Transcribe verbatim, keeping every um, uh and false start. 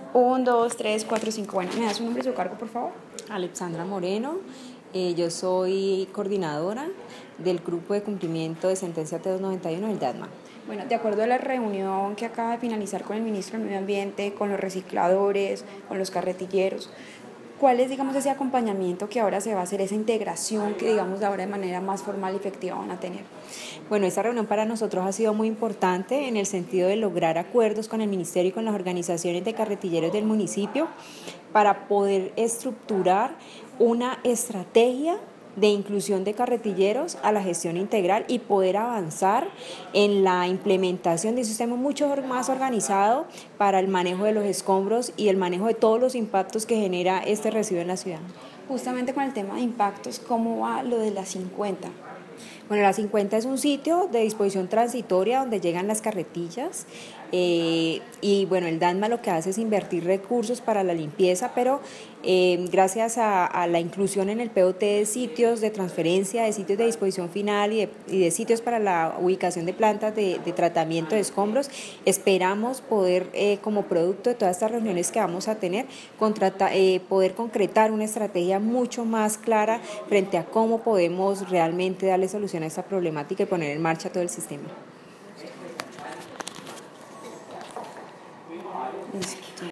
Un, dos, tres, cuatro, cinco. Bueno, ¿me das su nombre y su cargo, por favor? Alexandra Moreno, eh, yo soy coordinadora del Grupo de Cumplimiento de Sentencia T doscientos noventa y uno del DATMA. Bueno, de acuerdo a la reunión que acaba de finalizar con el ministro del Medio Ambiente, con los recicladores, con los carretilleros, ¿cuál es, digamos, ese acompañamiento que ahora se va a hacer, esa integración que, digamos, de ahora de manera más formal y efectiva van a tener? Bueno, esta reunión para nosotros ha sido muy importante en el sentido de lograr acuerdos con el Ministerio y con las organizaciones de carretilleros del municipio para poder estructurar una estrategia de inclusión de carretilleros a la gestión integral y poder avanzar en la implementación de un sistema mucho más organizado para el manejo de los escombros y el manejo de todos los impactos que genera este residuo en la ciudad. Justamente con el tema de impactos, ¿cómo va lo de la cincuenta? Bueno, la cincuenta es un sitio de disposición transitoria donde llegan las carretillas eh, y bueno, el DATMA lo que hace es invertir recursos para la limpieza, pero eh, gracias a, a la inclusión en el P O T de sitios de transferencia, de sitios de disposición final y de, y de sitios para la ubicación de plantas de, de tratamiento de escombros, esperamos poder, eh, como producto de todas estas reuniones que vamos a tener, contrata, eh, poder concretar una estrategia mucho más clara frente a cómo podemos realmente darle solución a esta problemática y poner en marcha todo el sistema. Listo.